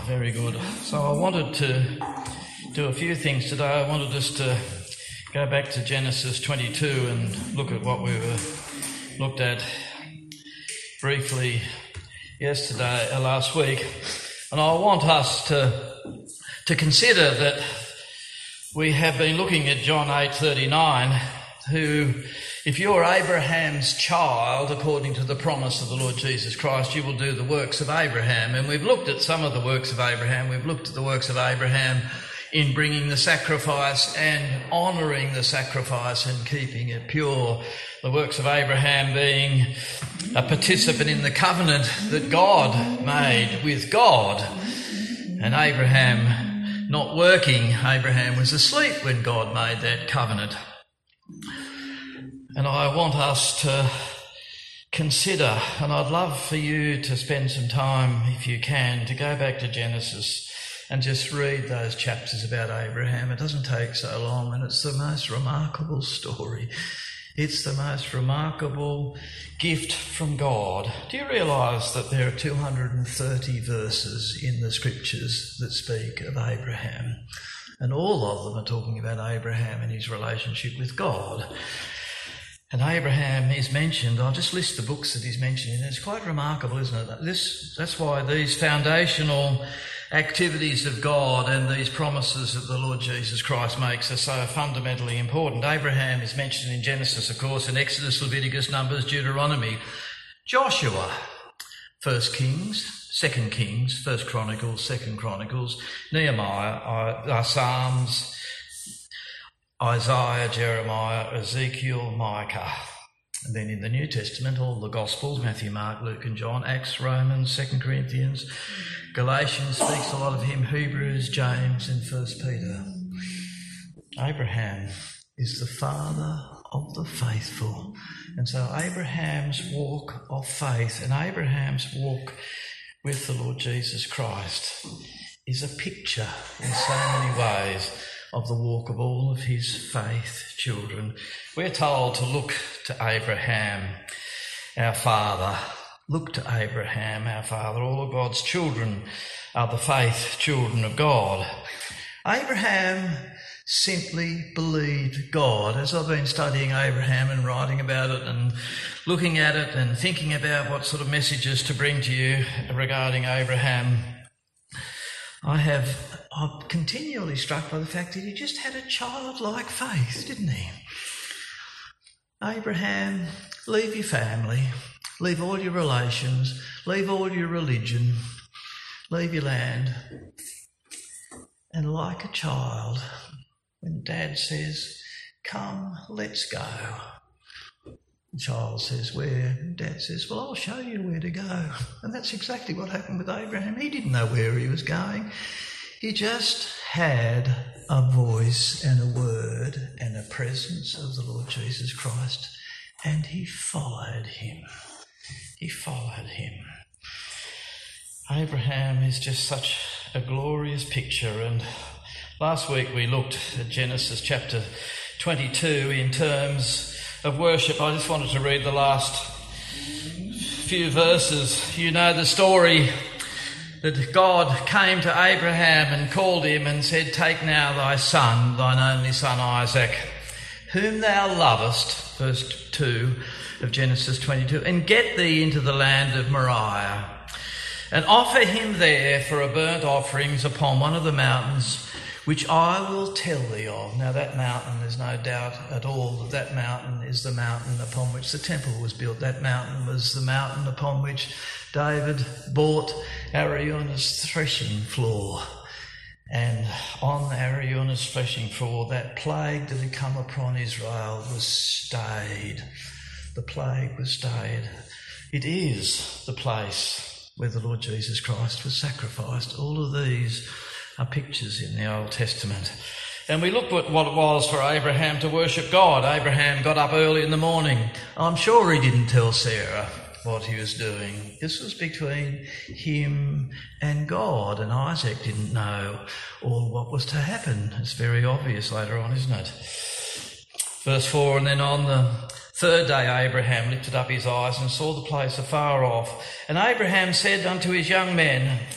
Very good. So I wanted to do a few things today. I wanted us to go back to Genesis 22 and look at what we looked at briefly last week. And I want us to consider that we have been looking at John 8:39, who, if you're Abraham's child, according to the promise of the Lord Jesus Christ, you will do the works of Abraham. And we've looked at some of the works of Abraham. We've looked at the works of Abraham in bringing the sacrifice and honouring the sacrifice and keeping it pure. The works of Abraham being a participant in the covenant that God made with God. And Abraham not working. Abraham was asleep when God made that covenant. And I want us to consider, and I'd love for you to spend some time, if you can, to go back to Genesis and just read those chapters about Abraham. It doesn't take so long, and it's the most remarkable story. It's the most remarkable gift from God. Do you realise that there are 230 verses in the scriptures that speak of Abraham? And all of them are talking about Abraham and his relationship with God. And Abraham is mentioned. I'll just list the books that he's mentioned in. It's quite remarkable, isn't it? That's why these foundational activities of God and these promises that the Lord Jesus Christ makes are so fundamentally important. Abraham is mentioned in Genesis, of course, in Exodus, Leviticus, Numbers, Deuteronomy, Joshua, 1 Kings, 2 Kings, 1 Chronicles, 2 Chronicles, Nehemiah, Psalms, Isaiah, Jeremiah, Ezekiel, Micah. And then in the New Testament, all the Gospels, Matthew, Mark, Luke and John, Acts, Romans, 2 Corinthians, Galatians speaks a lot of him, Hebrews, James and 1 Peter. Abraham is the father of the faithful. And so Abraham's walk of faith and Abraham's walk with the Lord Jesus Christ is a picture in so many ways of the walk of all of his faith children. We're told to look to Abraham, our father. Look to Abraham, our father. All of God's children are the faith children of God. Abraham simply believed God. As I've been studying Abraham and writing about it and looking at it and thinking about what sort of messages to bring to you regarding Abraham, I'm continually struck by the fact that he just had a childlike faith, didn't he? Abraham, leave your family, leave all your relations, leave all your religion, leave your land. And like a child, when Dad says, come, let's go, the child says, where? And Dad says, well, I'll show you where to go. And that's exactly what happened with Abraham. He didn't know where he was going. He just had a voice and a word and a presence of the Lord Jesus Christ, and he followed him. He followed him. Abraham is just such a glorious picture. And last week we looked at Genesis chapter 22 in terms of worship. I just wanted to read the last few verses. You know the story that God came to Abraham and called him and said, take now thy son, thine only son Isaac, whom thou lovest, verse 2 of Genesis 22, and get thee into the land of Moriah, and offer him there for a burnt offerings upon one of the mountains which I will tell thee of. Now that mountain, there's no doubt at all that mountain is the mountain upon which the temple was built. That mountain was the mountain upon which David bought Araunah's threshing floor. And on Araunah's threshing floor, that plague that had come upon Israel was stayed. The plague was stayed. It is the place where the Lord Jesus Christ was sacrificed. All of these are pictures in the Old Testament. And we looked at what it was for Abraham to worship God. Abraham got up early in the morning. I'm sure he didn't tell Sarah what he was doing. This was between him and God, and Isaac didn't know all what was to happen. It's very obvious later on, isn't it? Verse 4, and then on the third day Abraham lifted up his eyes and saw the place afar off. And Abraham said unto his young men,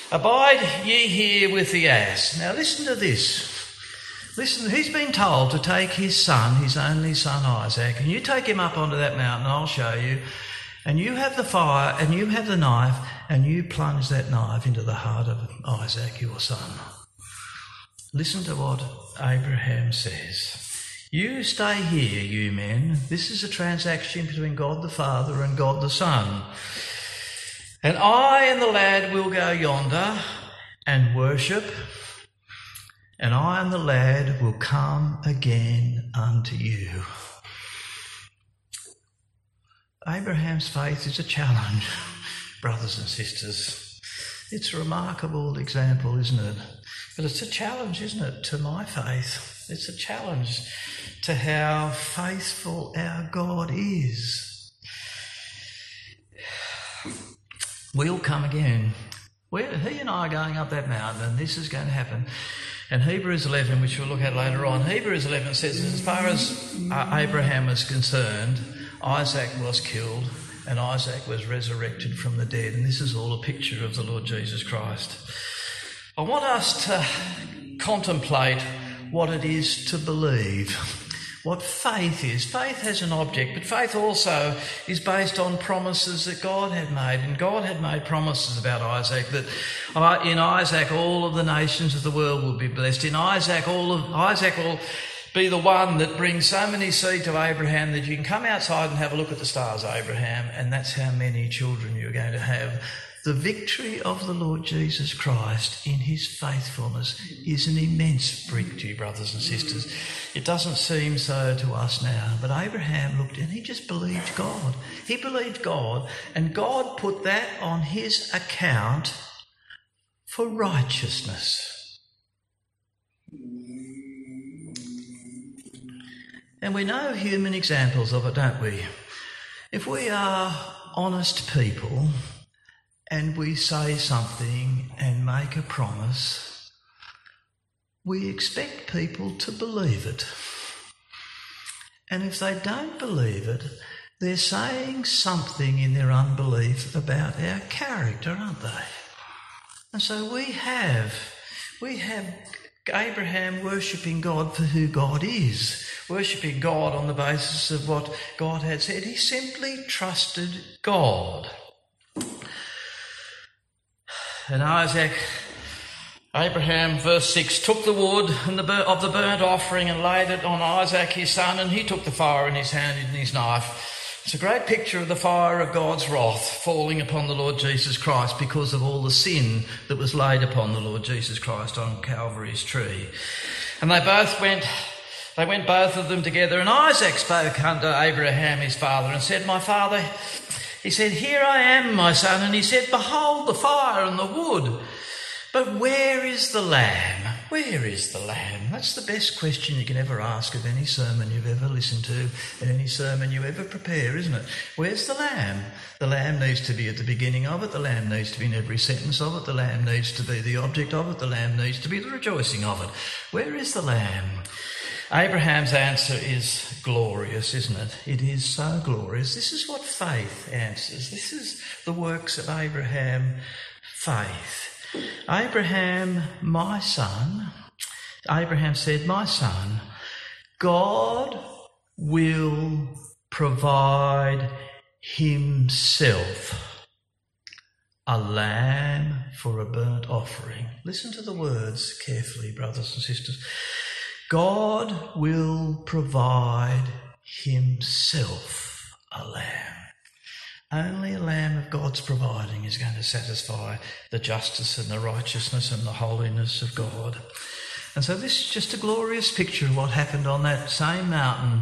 Abide ye here with the ass. Now listen to this. Listen, he's been told to take his son, his only son Isaac, and you take him up onto that mountain, I'll show you, and you have the fire and you have the knife, and you plunge that knife into the heart of Isaac, your son. Listen to what Abraham says. You stay here, you men. This is a transaction between God the Father and God the Son. And I and the lad will go yonder and worship, and I and the lad will come again unto you. Abraham's faith is a challenge, brothers and sisters. It's a remarkable example, isn't it? But it's a challenge, isn't it, to my faith? It's a challenge to how faithful our God is. We'll come again. He and I are going up that mountain, and this is going to happen. And Hebrews 11, which we'll look at later on, Hebrews 11 says that as far as Abraham was concerned, Isaac was killed and Isaac was resurrected from the dead. And this is all a picture of the Lord Jesus Christ. I want us to contemplate what it is to believe, what faith is. Faith has an object, but faith also is based on promises that God had made. And God had made promises about Isaac, that in Isaac all of the nations of the world will be blessed. In Isaac Isaac will be the one that brings so many seed to Abraham that you can come outside and have a look at the stars, Abraham, and that's how many children you're going to have. The victory of the Lord Jesus Christ in his faithfulness is an immense victory, brothers and sisters. It doesn't seem so to us now, but Abraham looked and he just believed God. He believed God, and God put that on his account for righteousness. And we know human examples of it, don't we? If we are honest people and we say something and make a promise, we expect people to believe it. And if they don't believe it, they're saying something in their unbelief about our character, aren't they? And so we have Abraham worshipping God for who God is, worshipping God on the basis of what God had said. He simply trusted God. And Abraham, verse 6, took the wood and of the burnt offering and laid it on Isaac his son, and he took the fire in his hand and his knife. It's a great picture of the fire of God's wrath falling upon the Lord Jesus Christ because of all the sin that was laid upon the Lord Jesus Christ on Calvary's tree. And they went both of them together, and Isaac spoke unto Abraham his father and said, My father, he said, Here I am, my son. And he said, Behold the fire and the wood, but where is the lamb? Where is the lamb? That's the best question you can ever ask of any sermon you've ever listened to, and any sermon you ever prepare, isn't it? Where's the lamb? The lamb needs to be at the beginning of it. The lamb needs to be in every sentence of it. The lamb needs to be the object of it. The lamb needs to be the rejoicing of it. Where is the lamb? Abraham's answer is glorious, isn't it? It is so glorious. This is what faith answers. This is the works of Abraham, faith. Abraham said, My son, God will provide himself a lamb for a burnt offering. Listen to the words carefully, brothers and sisters. God will provide himself a lamb. Only a lamb of God's providing is going to satisfy the justice and the righteousness and the holiness of God. And so this is just a glorious picture of what happened on that same mountain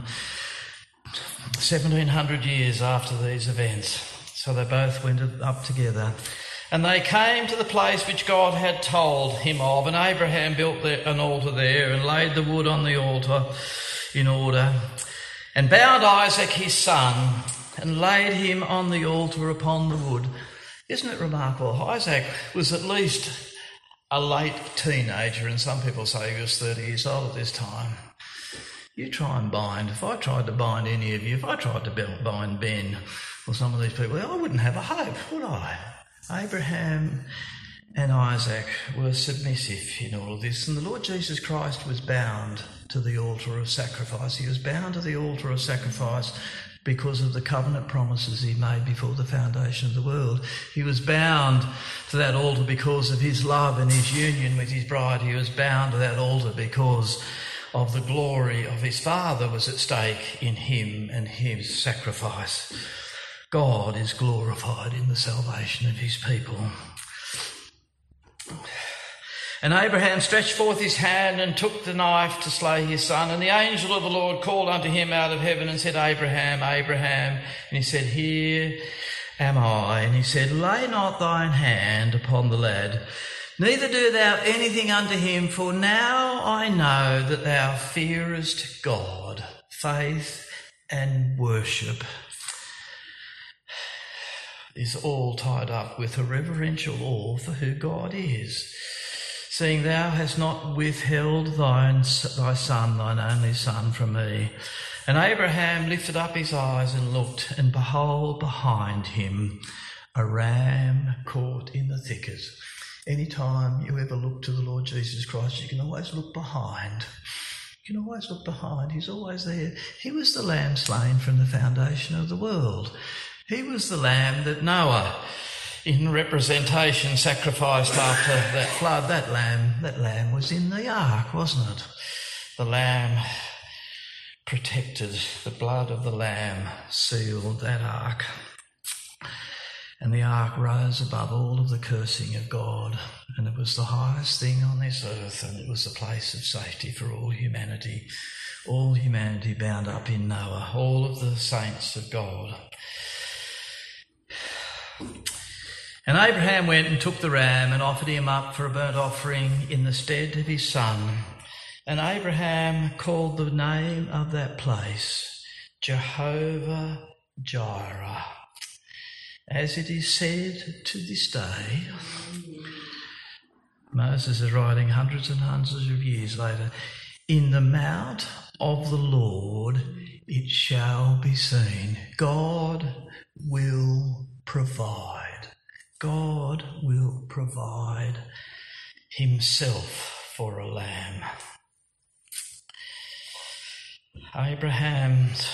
1700 years after these events. So they both went up together. And they came to the place which God had told him of, and Abraham built an altar there and laid the wood on the altar in order, and bound Isaac his son and laid him on the altar upon the wood. Isn't it remarkable? Isaac was at least a late teenager, and some people say he was 30 years old at this time. You try and bind. If I tried to bind any of you, if I tried to bind Ben or some of these people, I wouldn't have a hope, would I? Abraham and Isaac were submissive in all of this. And the Lord Jesus Christ was bound to the altar of sacrifice. He was bound to the altar of sacrifice because of the covenant promises he made before the foundation of the world. He was bound to that altar because of his love and his union with his bride. He was bound to that altar because of the glory of his Father was at stake in him and his sacrifice. God is glorified in the salvation of his people. And Abraham stretched forth his hand and took the knife to slay his son. And the angel of the Lord called unto him out of heaven and said, Abraham, Abraham. And he said, Here am I. And he said, Lay not thine hand upon the lad, neither do thou anything unto him, for now I know that thou fearest God. Faith and worship is all tied up with a reverential awe for who God is. Seeing thou hast not withheld thy son, thine only son, from me. And Abraham lifted up his eyes and looked, and behold, behind him a ram caught in the thicket. Any time you ever look to the Lord Jesus Christ, you can always look behind. You can always look behind. He's always there. He was the lamb slain from the foundation of the world. He was the lamb that Noah, in representation, sacrificed after that flood. That lamb was in the ark, wasn't it? The lamb protected, the blood of the lamb sealed that ark. And the ark rose above all of the cursing of God, and it was the highest thing on this earth, and it was a place of safety for all humanity bound up in Noah, all of the saints of God. And Abraham went and took the ram and offered him up for a burnt offering in the stead of his son. And Abraham called the name of that place Jehovah Jireh. As it is said to this day, Moses is writing hundreds and hundreds of years later, in the mount of the Lord it shall be seen. God will provide. God will provide himself for a lamb. Abraham's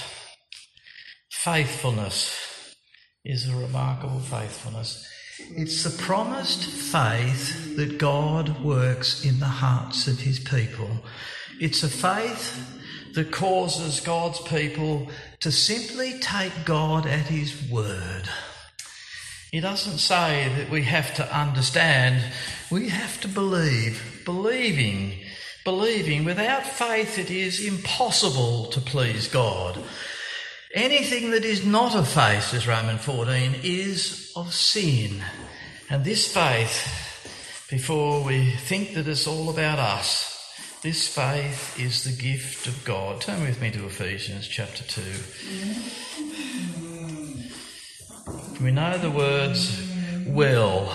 faithfulness is a remarkable faithfulness. It's the promised faith that God works in the hearts of his people. It's a faith that causes God's people to simply take God at his word. He doesn't say that we have to understand, we have to believe. Believing. Without faith it is impossible to please God. Anything that is not of faith, says Romans 14, is of sin. And this faith, before we think that it's all about us, this faith is the gift of God. Turn with me to Ephesians chapter 2. We know the words well.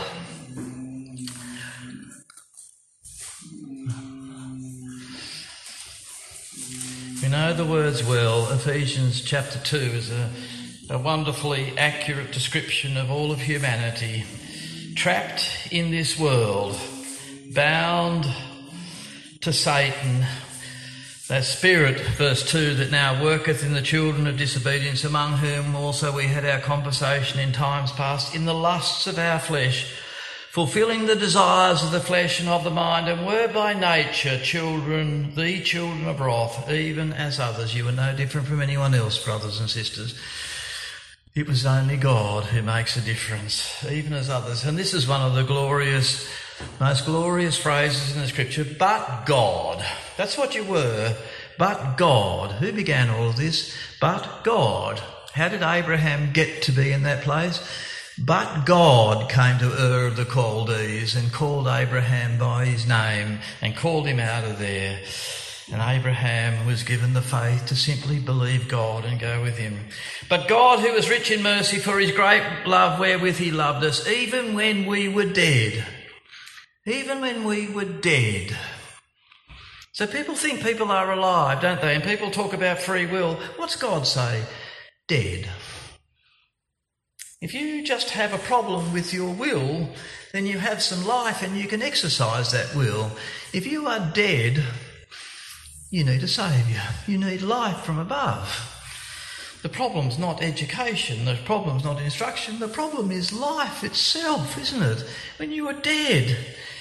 We know the words well. Ephesians chapter 2 is a wonderfully accurate description of all of humanity, trapped in this world, bound to Satan, that spirit, verse 2, that now worketh in the children of disobedience, among whom also we had our conversation in times past, in the lusts of our flesh, fulfilling the desires of the flesh and of the mind, and were by nature the children of wrath, even as others. You are no different from anyone else, brothers and sisters. It was only God who makes a difference, even as others. And this is one of the most glorious phrases in the scripture, but God. That's what you were, but God. Who began all of this? But God. How did Abraham get to be in that place? But God came to Ur of the Chaldees and called Abraham by his name and called him out of there. And Abraham was given the faith to simply believe God and go with him. But God, who was rich in mercy for his great love wherewith he loved us, even when we were dead. Even when we were dead. So people think people are alive, don't they? And people talk about free will. What's God say? Dead. If you just have a problem with your will, then you have some life and you can exercise that will. If you are dead, you need a saviour. You need life from above. The problem's not education, the problem's not instruction, the problem is life itself, isn't it? When you were dead,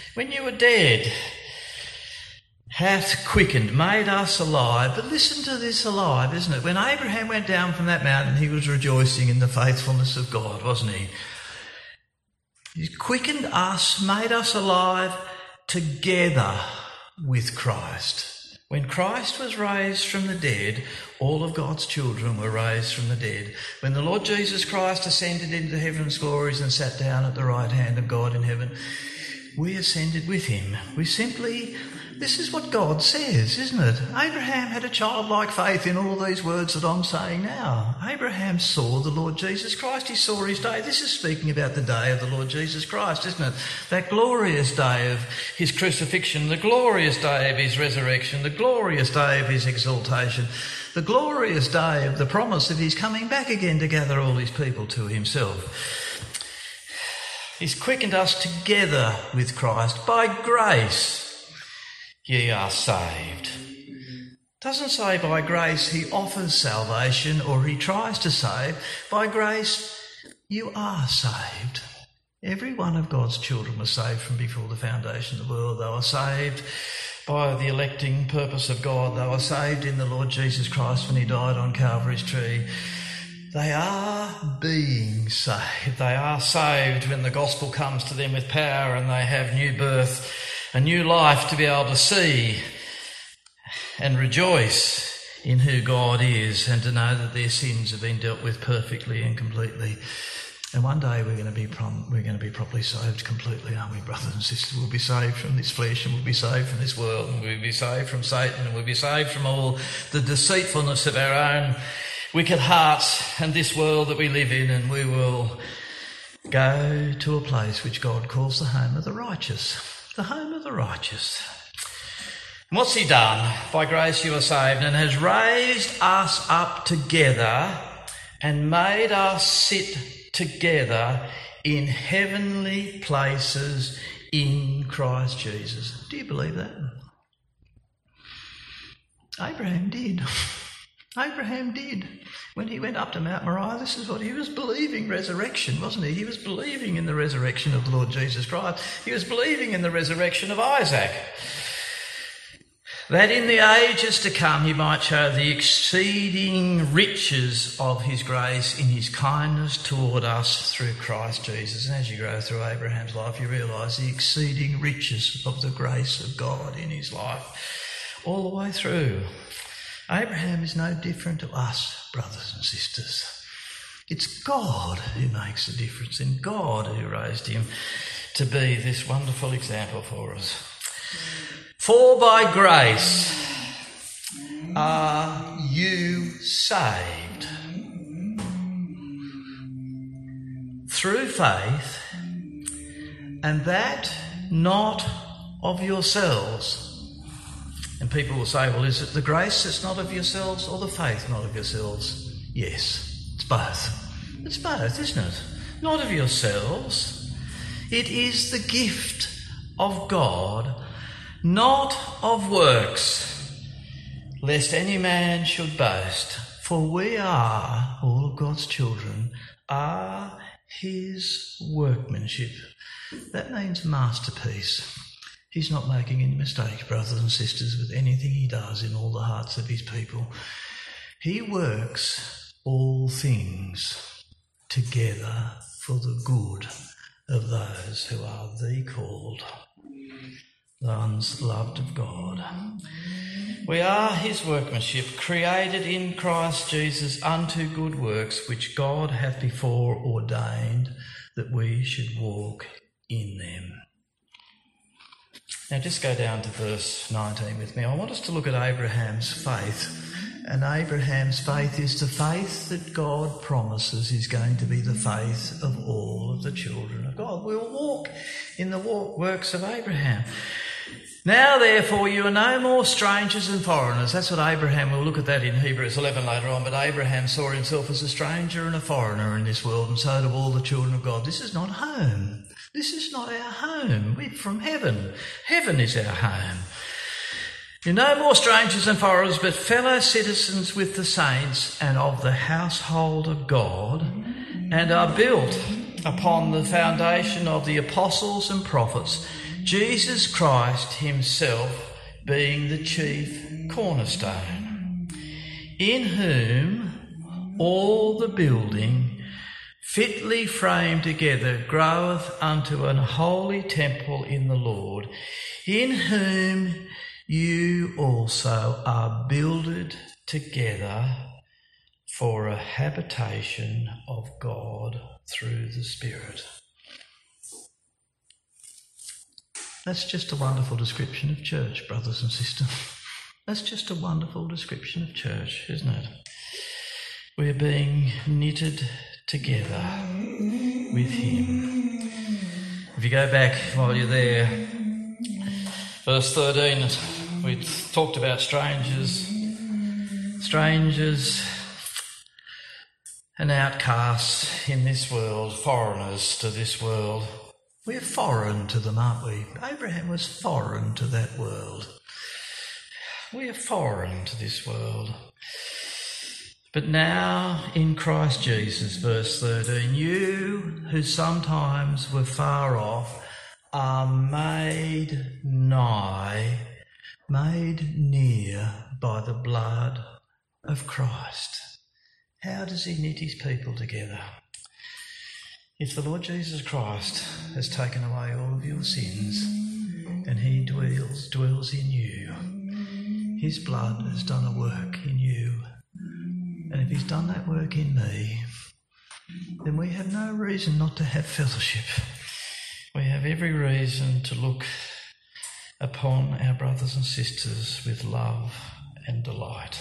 hath quickened, made us alive. But listen to this alive, isn't it? When Abraham went down from that mountain, he was rejoicing in the faithfulness of God, wasn't he? He quickened us, made us alive together with Christ. When Christ was raised from the dead, all of God's children were raised from the dead. When the Lord Jesus Christ ascended into heaven's glories and sat down at the right hand of God in heaven, we ascended with him. This is what God says, isn't it? Abraham had a childlike faith in all these words that I'm saying now. Abraham saw the Lord Jesus Christ. He saw his day. This is speaking about the day of the Lord Jesus Christ, isn't it? That glorious day of his crucifixion, the glorious day of his resurrection, the glorious day of his exaltation, the glorious day of the promise of his coming back again to gather all his people to himself. He's quickened us together with Christ by grace. Ye are saved. Doesn't say by grace he offers salvation or he tries to save. By grace you are saved. Every one of God's children was saved from before the foundation of the world. They were saved by the electing purpose of God. They were saved in the Lord Jesus Christ when he died on Calvary's tree. They are being saved. They are saved when the gospel comes to them with power and they have new birth, a new life to be able to see and rejoice in who God is and to know that their sins have been dealt with perfectly and completely. And one day we're going to be properly saved completely, aren't we, brothers and sisters? We'll be saved from this flesh and we'll be saved from this world and we'll be saved from Satan and we'll be saved from all the deceitfulness of our own wicked hearts and this world that we live in, and we will go to a place which God calls the home of the righteous. The home of the righteous. And what's he done? By grace you are saved, and has raised us up together and made us sit together in heavenly places in Christ Jesus. Do you believe that? Abraham did. Abraham did. When he went up to Mount Moriah, this is what he was believing, resurrection, wasn't he? He was believing in the resurrection of the Lord Jesus Christ. He was believing in the resurrection of Isaac. That in the ages to come he might show the exceeding riches of his grace in his kindness toward us through Christ Jesus. And as you go through Abraham's life, you realise the exceeding riches of the grace of God in his life all the way through. Abraham is no different to us, brothers and sisters. It's God who makes the difference and God who raised him to be this wonderful example for us. For by grace are you saved through faith, and that not of yourselves. And people will say, well, is it the grace that's not of yourselves or the faith not of yourselves? Yes, it's both. It's both, isn't it? Not of yourselves. It is the gift of God, not of works, lest any man should boast. For we are, all of God's children, are his workmanship. That means masterpiece. He's not making any mistakes, brothers and sisters, with anything he does in all the hearts of his people. He works all things together for the good of those who are the called, the ones loved of God. We are his workmanship, created in Christ Jesus unto good works, which God hath before ordained that we should walk in them. Now just go down to verse 19 with me. I want us to look at Abraham's faith. And Abraham's faith is the faith that God promises is going to be the faith of all of the children of God. We'll walk in the works of Abraham. Now therefore you are no more strangers and foreigners. That's what Abraham, we'll look at that in Hebrews 11 later on, but Abraham saw himself as a stranger and a foreigner in this world, and so do all the children of God. This is not home. This is not our home. We're from heaven. Heaven is our home. You're no more strangers and foreigners, but fellow citizens with the saints and of the household of God, and are built upon the foundation of the apostles and prophets, Jesus Christ himself being the chief cornerstone, in whom all the building fitly framed together groweth unto an holy temple in the Lord, in whom you also are builded together for a habitation of God through the Spirit. That's just a wonderful description of church, brothers and sisters. That's just a wonderful description of church, isn't it? We're being knitted together with him. If you go back while you're there, verse 13, we talked about strangers and outcasts in this world, foreigners to this world. We're foreign to them, aren't we? Abraham was foreign to that world. We are foreign to this world. But now in Christ Jesus, verse 13, you who sometimes were far off are made nigh, made near by the blood of Christ. How does he knit his people together? If the Lord Jesus Christ has taken away all of your sins and he dwells in you, his blood has done a work in you. And if he's done that work in me, then we have no reason not to have fellowship. We have every reason to look upon our brothers and sisters with love and delight.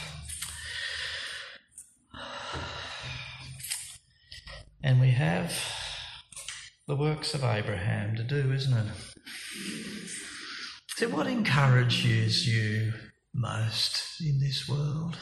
And we have the works of Abraham to do, isn't it? So what encourages you most in this world?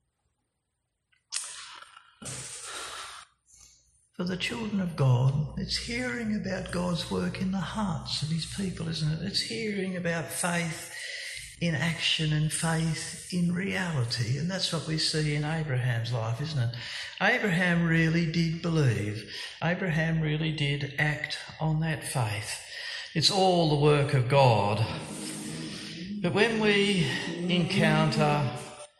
For the children of God, it's hearing about God's work in the hearts of his people, isn't it? It's hearing about faith in action and faith in reality. And that's what we see in Abraham's life, isn't it? Abraham really did believe. Abraham really did act on that faith. It's all the work of God. But when we encounter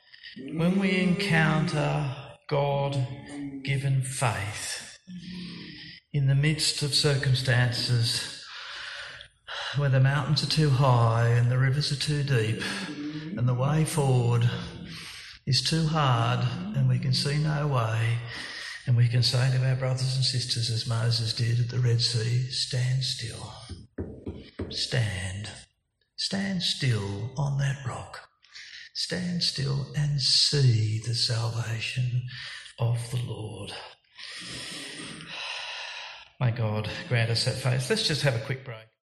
God-given faith in the midst of circumstances where the mountains are too high and the rivers are too deep and the way forward is too hard and we can see no way, and we can say to our brothers and sisters, as Moses did at the Red Sea, stand still. Stand still on that rock. Stand still and see the salvation of the Lord. May God grant us that faith. Let's just have a quick break.